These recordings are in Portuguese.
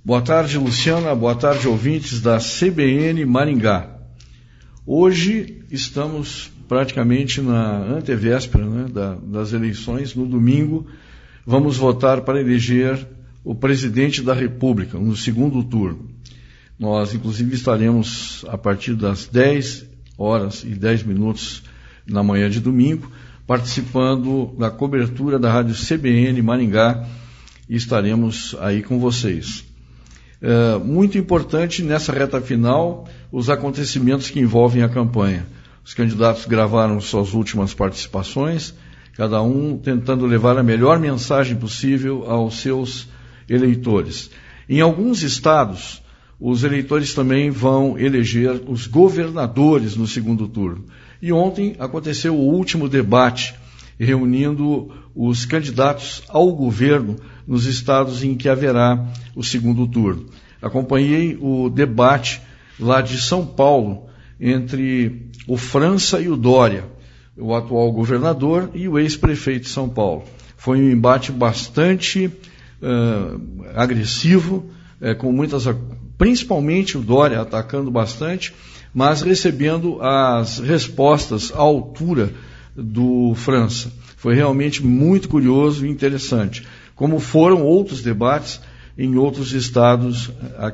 Boa tarde, Luciana. Boa tarde, ouvintes da CBN Maringá. Hoje estamos praticamente na antevéspera, né, das eleições. No domingo, vamos votar para eleger o presidente da República, no segundo turno. Nós, inclusive, estaremos a partir das 10h10 na manhã de domingo, participando da cobertura da Rádio CBN Maringá e estaremos aí com vocês. Muito importante nessa reta final os acontecimentos que envolvem a campanha. Os candidatos gravaram suas últimas participações, cada um tentando levar a melhor mensagem possível aos seus eleitores. Em alguns estados, os eleitores também vão eleger os governadores no segundo turno. E ontem aconteceu o último debate, reunindo os candidatos ao governo nos estados em que haverá o segundo turno. Acompanhei o debate lá de São Paulo entre o França e o Dória, o atual governador e o ex-prefeito de São Paulo. Foi um embate bastante agressivo, principalmente o Dória atacando bastante, mas recebendo as respostas à altura do França. Foi realmente muito curioso e interessante, como foram outros debates em outros estados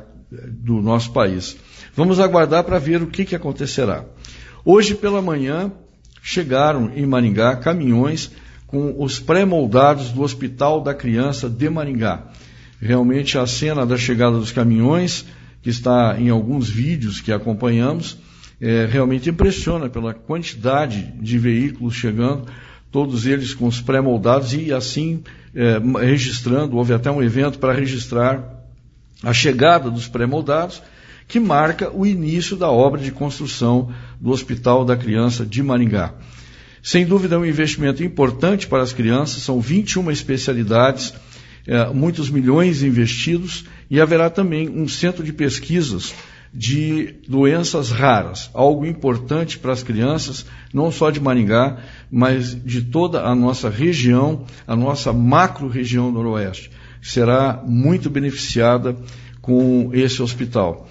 do nosso país. Vamos aguardar para ver o que acontecerá. Hoje pela manhã chegaram em Maringá caminhões com os pré-moldados do Hospital da Criança de Maringá. Realmente a cena da chegada dos caminhões, que está em alguns vídeos que acompanhamos, realmente impressiona pela quantidade de veículos chegando, todos eles com os pré-moldados e assim registrando. Houve até um evento para registrar a chegada dos pré-moldados, que marca o início da obra de construção do Hospital da Criança de Maringá. Sem dúvida é um investimento importante para as crianças, são 21 especialidades, muitos milhões investidos, e haverá também um centro de pesquisas de doenças raras, algo importante para as crianças, não só de Maringá, mas de toda a nossa região, a nossa macro-região noroeste, que será muito beneficiada com esse hospital.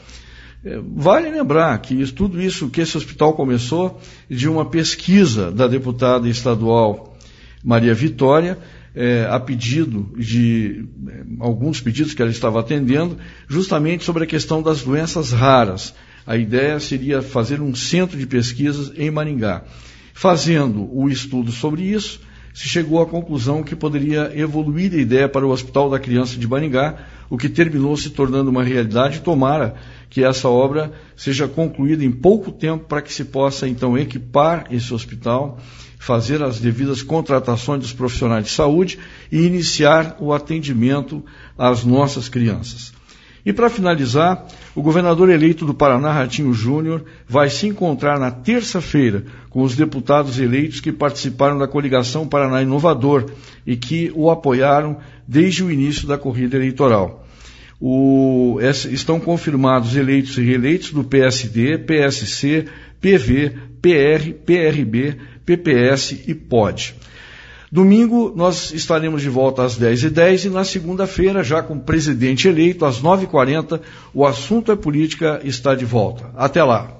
Vale lembrar que tudo isso, que esse hospital começou de uma pesquisa da deputada estadual Maria Vitória, a pedido de alguns pedidos que ela estava atendendo, justamente sobre a questão das doenças raras. A ideia seria fazer um centro de pesquisas em Maringá. Fazendo o estudo sobre isso, se chegou à conclusão que poderia evoluir a ideia para o Hospital da Criança de Maringá, o que terminou se tornando uma realidade. Tomara que essa obra seja concluída em pouco tempo para que se possa, então, equipar esse hospital, fazer as devidas contratações dos profissionais de saúde e iniciar o atendimento às nossas crianças. E para finalizar, o governador eleito do Paraná, Ratinho Júnior, vai se encontrar na terça-feira com os deputados eleitos que participaram da coligação Paraná Inovador e que o apoiaram desde o início da corrida eleitoral. Estão confirmados eleitos e reeleitos do PSD, PSC, PV, PR, PRB, PPS e POD. Domingo nós estaremos de volta às 10h10 e na segunda-feira, já com o presidente eleito, às 9h40, o Assunto é Política está de volta. Até lá.